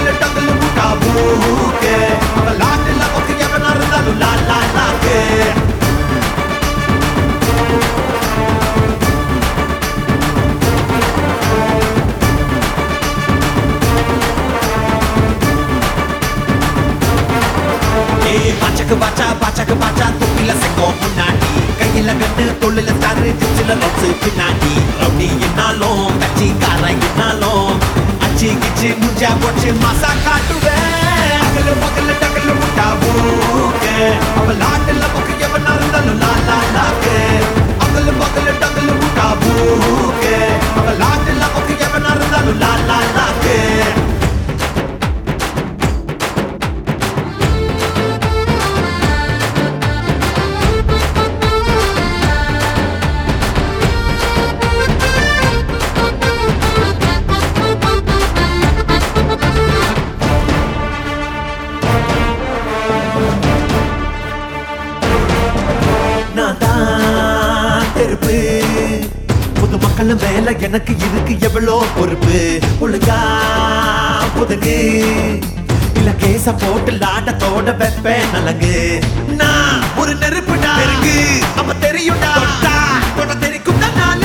டங்கல் முட்டா பூக்கே அவ லாட்டில பத்தி எவனா இருந்தாலும் லா லா லாக்கே பாச்சக்கு பாச்சா தொப்பில செங்கோம் முன்னாடி கையில கட்டு தொழில ஸ்டாரு ஜிப்சில லோட்ஸு பின்னாடி ரவுடி என்னாலும் கட்சி கார என்னாலும் அச்சி கிச்சி முஞ்சா போச்சு மாசா காட்டுவேன் அகல பகல டகல முட்டா பூக்கே அவ லாட்டில பக்கு எவனா இருந்தாலும் லா லா லாக்கே அகல பகல டகல முட்டா பூக்கே அவ லாட்டில பக்கு எவனா இருந்தாலும் லா லா லாக்கே புது மக்கள் மேல எனக்கு இருக்கு எவ்வளோ பொறுப்பு ஒழுங்கா புதுங்கு இல்ல கேச போட்டு லாட்டத்தோட வெப்பேன் நலங்கு நான் ஒரு நெருப்புடா இருக்கு அப்ப தெரியும்டா தொட தெரிக்கும்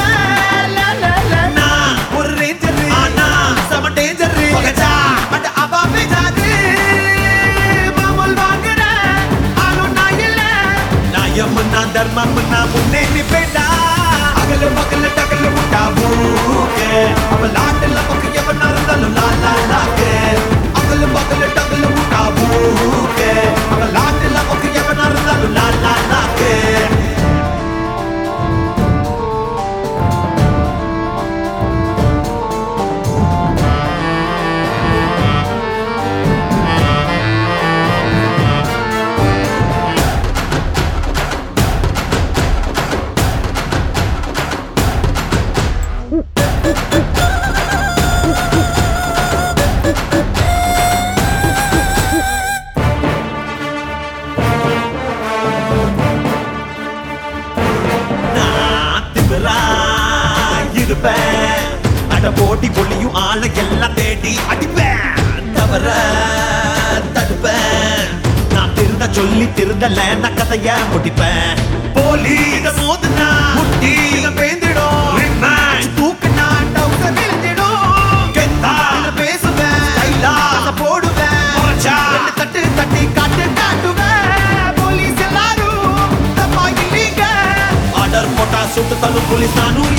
நான் ஒரு ரேஞ்சர் ஆனா சம டேஞ்சர் பகஜா அட அவா பேஜாது மாமல் வாங்குற ஆளோ நான் இல்ல நாயம் நான் தர்மம் நான் முன்னே நிப்பேண்டா அகல பகல டகல முட்டா பூக்கே அவ லாட்டில பக்கு எவனா இருந்தாலும் லா லா லாக்கே அகல பகல டகல முட்டா பூக்கே அவ லாட்டில பக்கு எவனா இருந்தாலும் லா லா லாக்கே அட போட்டி கொள்ளியும் ஆளை எல்லாம் தேடி அடிப்பேன் தவற தடுப்பேன் நான் திருந்த சொல்லி திருந்தல நான் கதைய முடிப்பேன் போலி இத மோதுனா முட்டி இத பேந்திடும் தூக்குனா டவுசர் விழுந்திடும் கெத்தா பேசுவேன் ஸ்டைலா போடுவேன் தட்டு தட்டி காட்டு காட்டுவேன் போலீஸ் எல்லாரும் தப்பா இல்லீங்க ஆர்டர் போட்டா சுட்டு தள்ளும் போலீஸ் நானும்